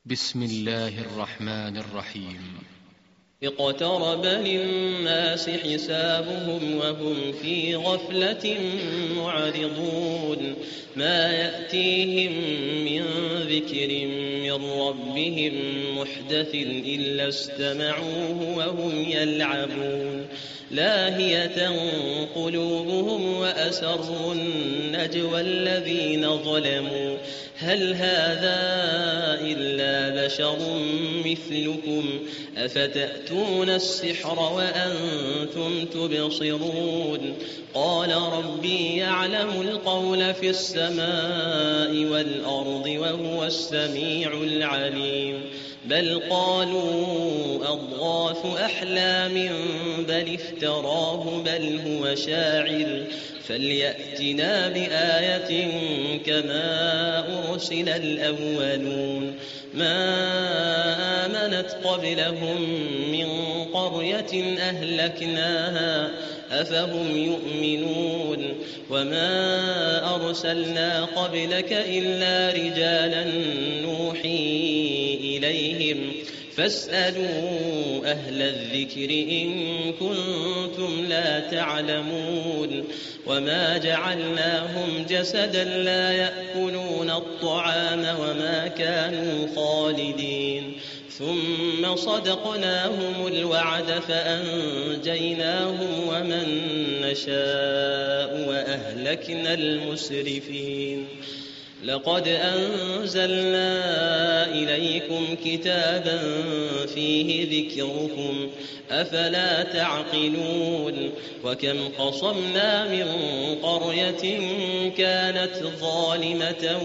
بسم الله الرحمن الرحيم. اقترب للناس حسابهم وهم في غفلة معرضون ما يأتيهم من ذكر من ربهم محدث إلا استمعوه وهم يلعبون لاهية قلوبهم وأسروا النجوى الذين ظلموا هل هذا إلا بشر مثلكم أفتأتون السحر وأنتم تبصرون قال ربي يعلم القول في السماء والأرض وهو السميع العليم بل قالوا أضغاث أحلام بل افتراه بل هو شاعر فليأتنا بآية كما أرسل الأولون ما آمنت قبلهم من قرية أهلكناها أفهم يؤمنون وما أرسلنا قبلك إلا رجالا نوحي إليهم فاسألوا أهل الذكر إن كنتم لا تعلمون وما جعلناهم جسدا لا يأكلون الطعام وما كانوا خالدين ثم صدقناهم الوعد فأنجيناهم ومن نشاء وأهلكنا المسرفين لقد أنزلنا إليكم كتابا فيه ذكركم أفلا تعقلون وكم قصمنا من قرية كانت ظالمة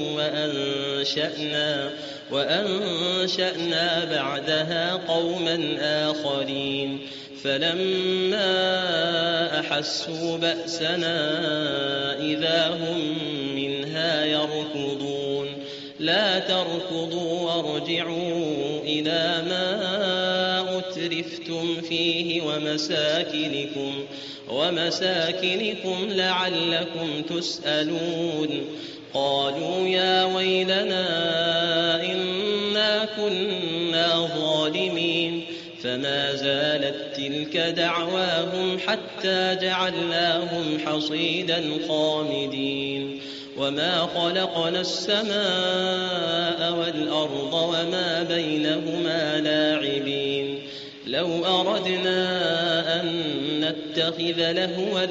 وأنشأنا بعدها قوما آخرين فلما أحسوا بأسنا إذا هم منها يركضون لا تركضوا وارجعوا إلى ما أترفتم فيه ومساكنكم لعلكم تسألون قالوا يا ويلنا إنا كنا ظالمين فما زالت تلك دعواهم حتى جعلناهم حصيدا خامدين وما خلقنا السماء والأرض وما بينهما لاعبين لو أردنا أن نتخذ لهوا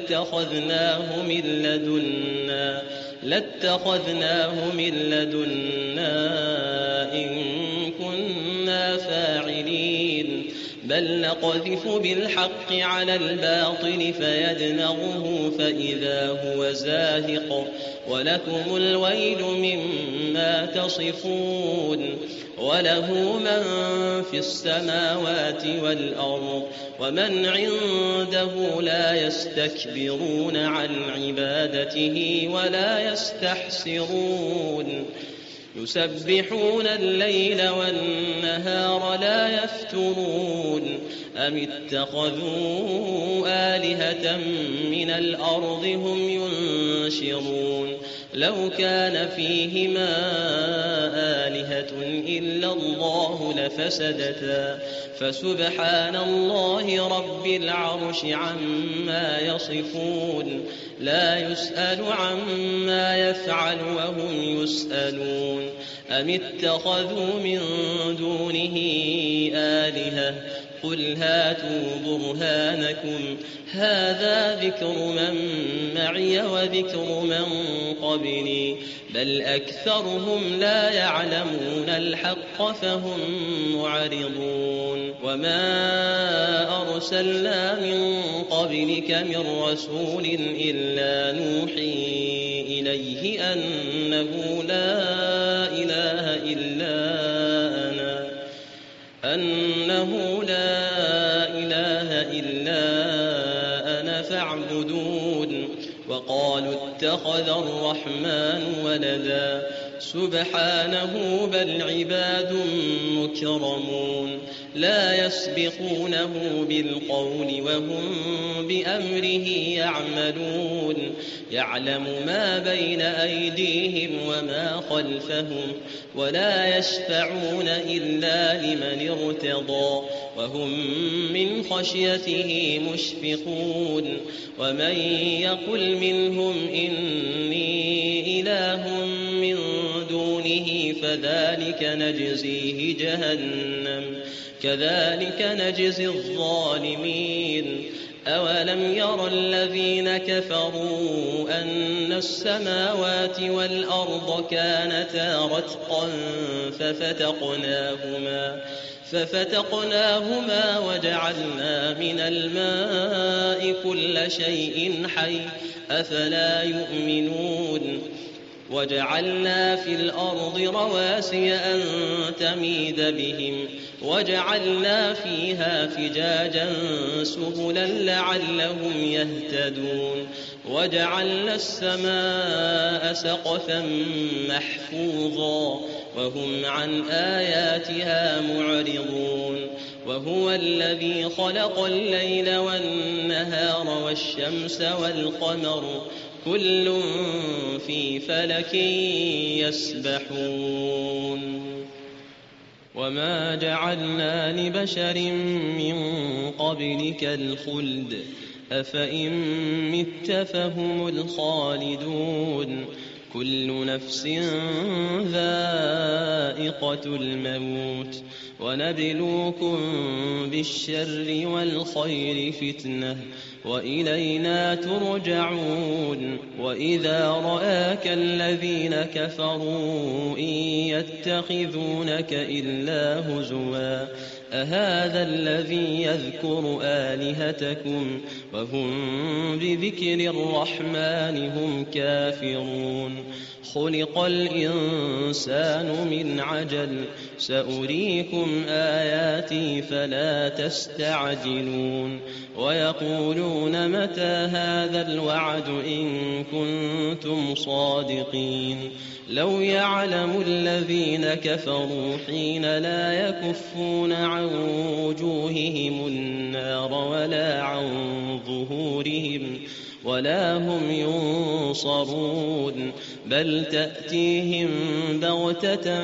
لاتخذناه من لدنا إن كنا فاعلين بل نقذف بالحق على الباطل فيدمغه فإذا هو زاهق ولكم الويل مما تصفون وله من في السماوات والأرض ومن عنده لا يستكبرون عن عبادته ولا يستحسرون يسبحون الليل والنهار لا يفترون أم اتخذوا آلهة من الأرض هم ينشرون لو كان فيهما آلهة إلا الله لفسدتا فسبحان الله رب العرش عما يصفون لا يسأل عما يفعل وهم يسألون أم اتخذوا من دونه آلهة قل هاتوا برهانكم هذا ذكر من معي وذكر من قبلي بل أكثرهم لا يعلمون الحق فهم معرضون وما أرسلنا من قبلك من رسول إلا نوحي إليه أنه لا إله إلا أنا فاعبدون وقالوا اتخذ الرحمن ولدا سبحانه بل عباد مكرمون لا يسبقونه بالقول وهم بأمره يعملون يعلم ما بين أيديهم وما خلفهم ولا يشفعون إلا لمن ارتضى وهم من خشيته مشفقون ومن يقل منهم إني إله من دونه فذلك نجزيه جهنم كذلك نجزي الظالمين أولم ير الذين كفروا أن السماوات والأرض كانتا رتقا ففتقناهما وجعلنا من الماء كل شيء حي أفلا يؤمنون وجعلنا في الأرض رواسي أن تميد بهم وجعلنا فيها فجاجا سبلا لعلهم يهتدون وجعلنا السماء سقفا محفوظا وهم عن آياتها معرضون وهو الذي خلق الليل والنهار والشمس والقمر كل في فلك يسبحون وما جعلنا لبشر من قبلك الخلد أفإن مت فهم الخالدون كل نفس ذائقة الموت ونبلوكم بالشر والخير فتنة وإلينا ترجعون وإذا رآك الذين كفروا إن يتخذونك إلا هزوا أهذا الذي يذكر آلهتكم وهم بذكر الرحمن هم كافرون خلق الإنسان من عجل سأريكم آياتي فلا تستعجلون ويقولون متى هذا الوعد إن كنتم صادقين لو يعلم الذين كفروا حين لا يكفون عن وجوههم النار ولا عن ظهورهم ولا هم ينصرون بل تأتيهم بغتة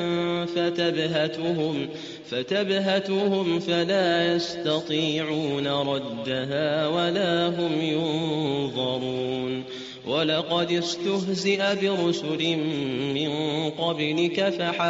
فتبهتهم فلا يستطيعون ردها ولا هم ينظرون ولقد استهزئ برسل من قبلك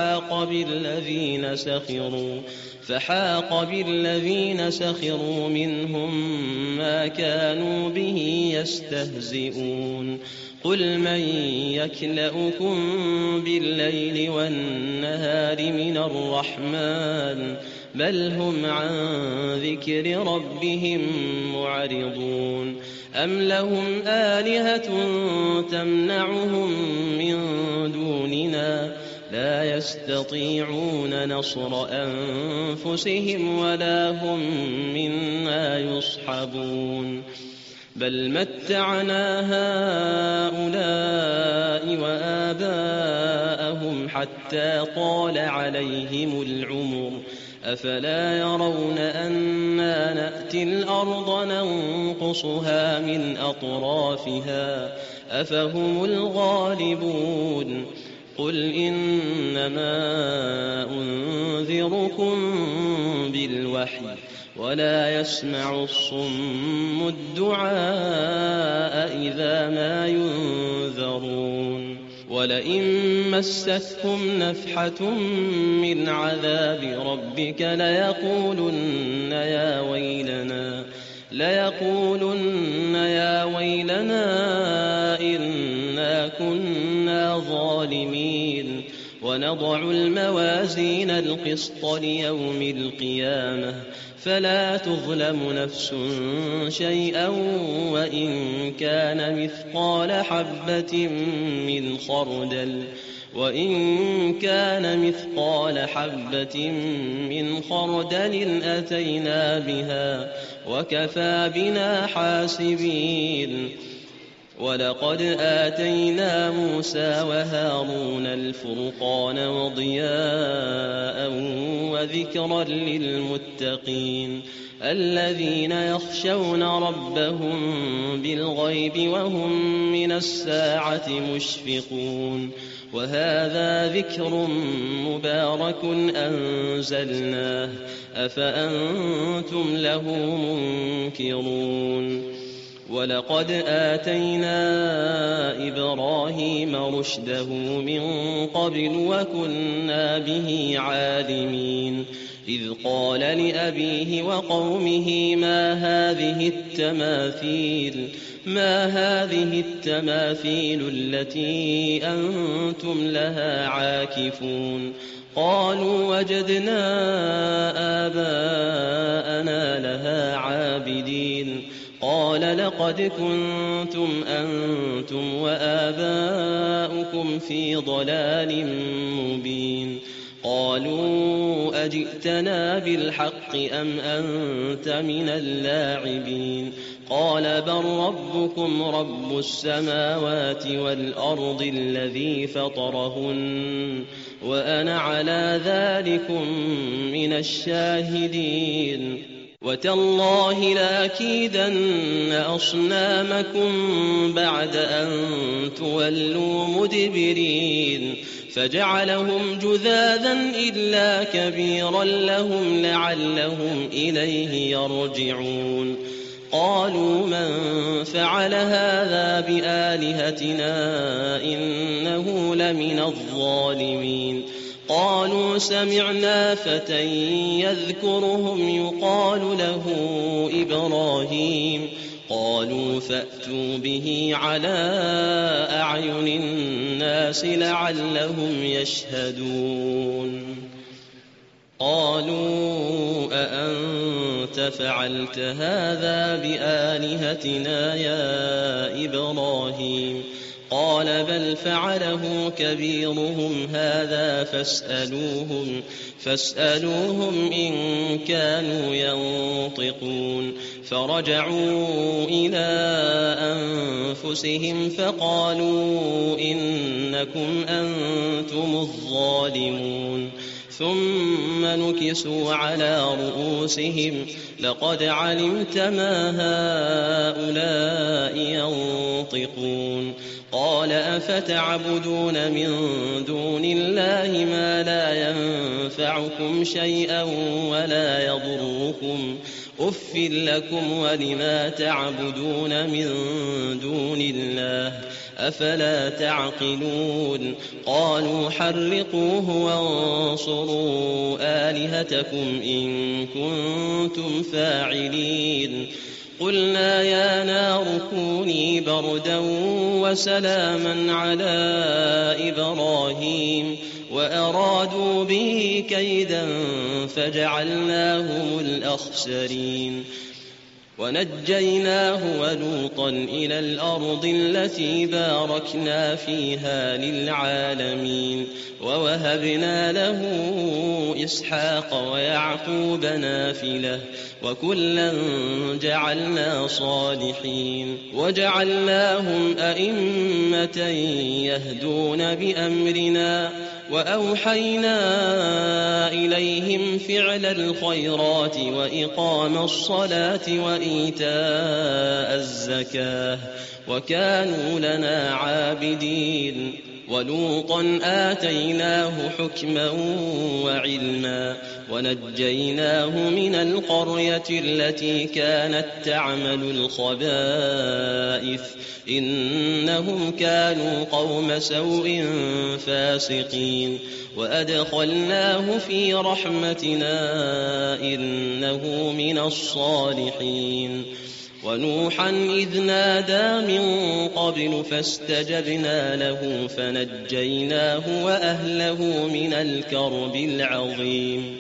فحاق بالذين سخروا منهم ما كانوا به يستهزئون قل من يكلؤكم بالليل والنهار من الرحمن بل هم عن ذكر ربهم معرضون أم لهم آلهة تمنعهم من دوننا لا يستطيعون نصر أنفسهم ولا هم منا يصحبون بل متعنا هؤلاء وآباءهم حتى طال عليهم العمر أفلا يرون أنا نأتي الأرض ننقصها من أطرافها أفهم الغالبون قل إنما أنذركم بالوحي ولا يسمع الصم الدعاء إذا ما ينذرون ولئن مستكم نفحة من عذاب ربك ليقولن يا ويلنا إنا كنا ظالمين ونضع الموازين القسط ليوم القيامة فلا تظلم نفس شيئا وإن كان مثقال حبة من خردل أتينا بها وكفى بنا حاسبين ولقد آتينا موسى وهارون الفرقان وضياء وذكرا للمتقين الذين يخشون ربهم بالغيب وهم من الساعة مشفقون وهذا ذكر مبارك أنزلناه أفأنتم له منكرون ولقد آتينا إبراهيم رشده من قبل وكنا به عالمين إذ قال لأبيه وقومه ما هذه التماثيل التي أنتم لها عاكفون قالوا وجدنا آباءنا لها عابدين قال لقد كنتم أنتم وآباؤكم في ضلال مبين قالوا أجئتنا بالحق أم أنت من اللاعبين قال بل ربكم رب السماوات والأرض الذي فطرهن وأنا على ذلكم من الشاهدين وتالله لأكيدن أصنامكم بعد أن تولوا مدبرين فجعلهم جذاذا إلا كبيرا لهم لعلهم إليه يرجعون قالوا من فعل هذا بآلهتنا إنه لمن الظالمين قالوا سمعنا فتى يذكرهم يقال له إبراهيم قالوا فأتوا به على أعين الناس لعلهم يشهدون قالوا أأنت فعلت هذا بآلهتنا يا إبراهيم قال بل فعله كبيرهم هذا فاسألوهم إن كانوا ينطقون فرجعوا إلى أنفسهم فقالوا إنكم أنتم الظالمون ثم نكسوا على رؤوسهم لقد علمت ما هؤلاء ينطقون قال أفتعبدون من دون الله ما لا ينفعكم شيئا ولا يضركم أف لكم ولما تعبدون من دون الله أفلا تعقلون قالوا حرقوه وانصروا آلهتكم إن كنتم فاعلين قلنا يا نار كوني بردا وسلاما على إبراهيم وأرادوا به كيدا فجعلناهم الأخسرين ونجيناه ولوطا إلى الأرض التي باركنا فيها للعالمين ووهبنا له إسحاق ويعقوب نافلة وكلا جعلنا صالحين وجعلناهم أئمة يهدون بأمرنا وأوحينا إليهم فعل الخيرات وإقام الصلاة وإيتاء الزكاة وكانوا لنا عابدين ولوطا آتيناه حكما وعلما ونجيناه من القرية التي كانت تعمل الخبائث إنهم كانوا قوم سوء فاسقين وأدخلناه في رحمتنا إنه من الصالحين ونوحا إذ نادى من قبل فاستجبنا له فنجيناه وأهله من الكرب العظيم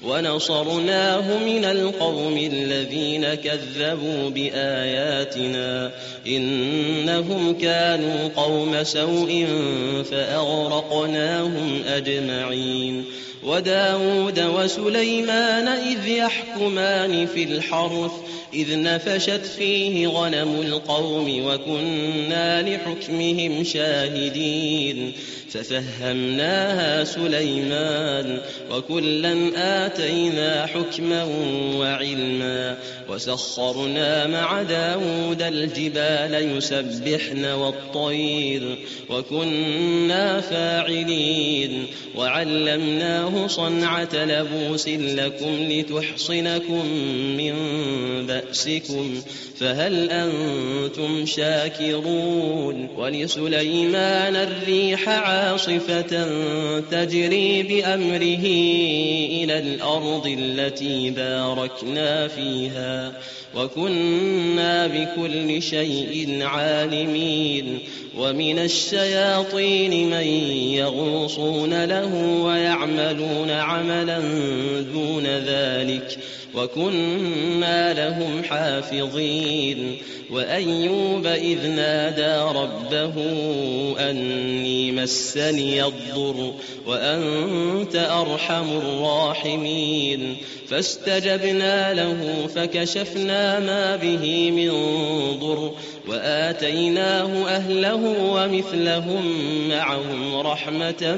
ونصرناه من القوم الذين كذبوا بآياتنا إنهم كانوا قوم سوء فأغرقناهم أجمعين وداود وسليمان إذ يحكمان في الحرث إذ نفشت فيه غنم القوم وكنا لحكمهم شاهدين ففهمناها سليمان وكلا آتينا حكما وعلما وسخرنا مع داود الجبال يسبحن والطير وكنا فاعلين وعلمناه صنعة لبوس لكم لتحصنكم من بأسكم فهل أنتم شاكرون ولسليمان الريح عاصفة تجري بأمره إلى الأرض التي باركنا فيها وكنا بكل شيء عالمين ومن الشياطين من يغوصون له ويعملون عملا دون ذلك وكنا لهم حافظين وأيوب إذ نادى ربه أني مسني الضر وأنت أرحم الراحمين فاستجبنا له فكشفنا ما به من ضر وآتيناه أهله ومثلهم معهم رحمة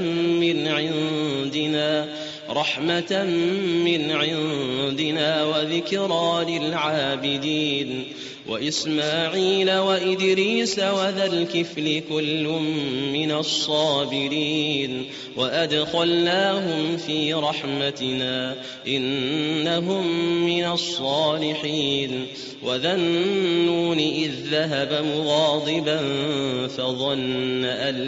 من عندنا وذكرى للعابدين وإسماعيل وإدريس وذا الكفل كل من الصابرين وأدخلناهم في رحمتنا إنهم من الصالحين وذا النون إذ ذهب مغاضبا فظن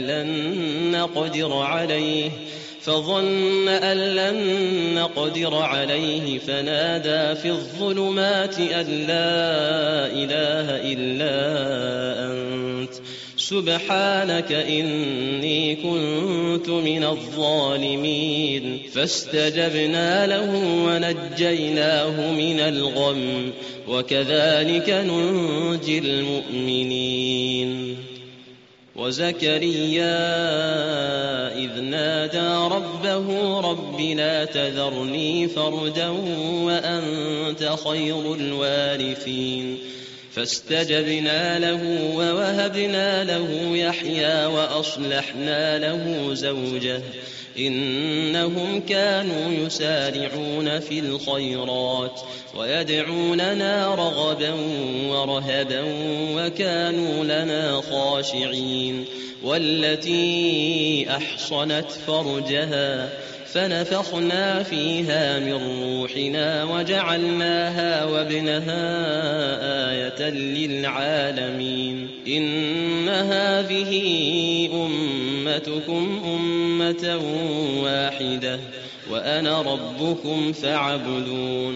أن لن نقدر عليه فنادى في الظلمات أن لا إله إلا أنت سبحانك إني كنت من الظالمين فاستجبنا له ونجيناه من الغم وكذلك ننجي المؤمنين وزكريا إذ نادى ربه رب لا تذرني فردا وأنت خير الوارثين فاستجبنا له ووهبنا له يحيى وأصلحنا له زوجه إنهم كانوا يسارعون في الخيرات ويدعوننا رغبا ورهبا وكانوا لنا خاشعين والتي أحصنت فرجها فنفخنا فيها من روحنا وجعلناها وابنها آية للعالمين إن هذه أمتكم أمة واحدة وأنا ربكم فاعبدون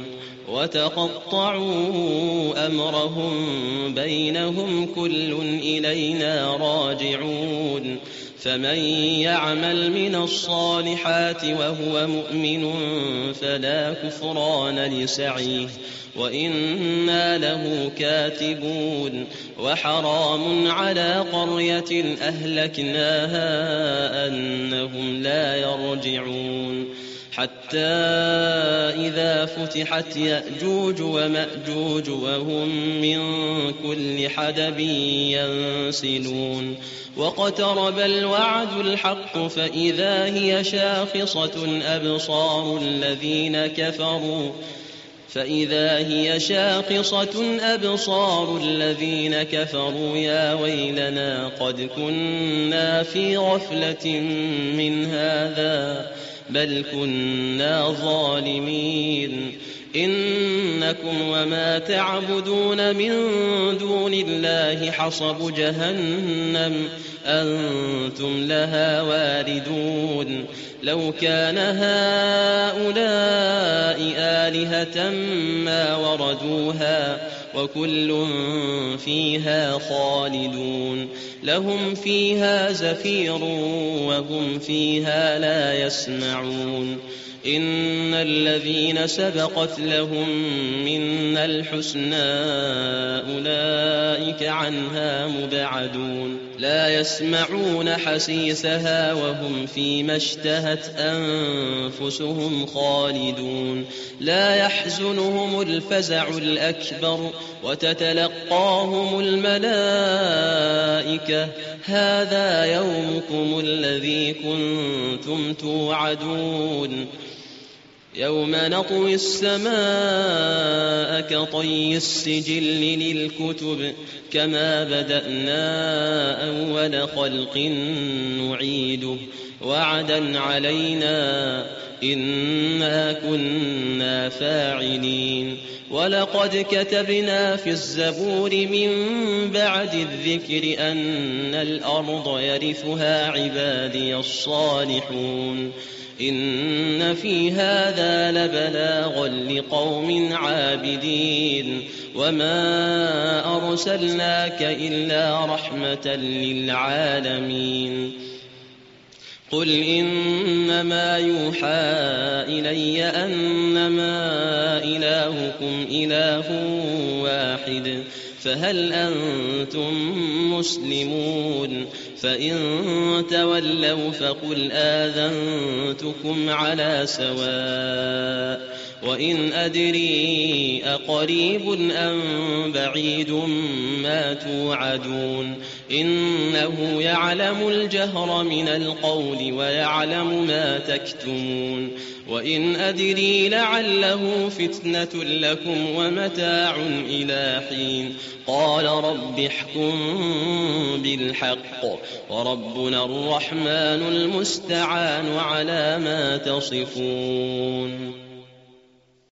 وتقطعوا أمرهم بينهم كل إلينا راجعون فمن يعمل من الصالحات وهو مؤمن فلا كفران لسعيه وإنا له كاتبون وحرام على قرية أهلكناها أنهم لا يرجعون حتى إذا فتحت يأجوج ومأجوج وهم من كل حدب ينسلون واقترب الوعد الحق فإذا هي شاخصة أبصار الذين كفروا يا ويلنا قد كنا في غفلة من هذا بل كنا ظالمين إنكم وما تعبدون من دون الله حصب جهنم أنتم لها واردون لو كان هؤلاء آلهة ما وردوها وكل فيها خالدون لهم فيها زفير وهم فيها لا يسمعون إن الذين سبقت لهم منا الحسنى أولئك عنها مبعدون لا يسمعون حسيسها وهم فيما اشتهت أنفسهم خالدون لا يحزنهم الفزع الأكبر وتتلقاهم الملائكة هذا يومكم الذي كنتم توعدون يوم نطوي السماء كطي السجل للكتب كما بدأنا أول خلق نعيده وعدا علينا إنا كنا فاعلين ولقد كتبنا في الزبور من بعد الذكر أن الأرض يرثها عبادي الصالحون إن في هذا لبلاغا لقوم عابدين وما أرسلناك إلا رحمة للعالمين قل إنما يوحى إلي أنما إلهكم إله واحد فهل أنتم مسلمون فإن تولوا فقل آذنتكم على سواء وإن أدري أقريب أم بعيد ما توعدون إنه يعلم الجهر من القول ويعلم ما تكتمون وإن أدري لعله فتنة لكم ومتاع إلى حين قال رب احكم بالحق وربنا الرحمن المستعان على ما تصفون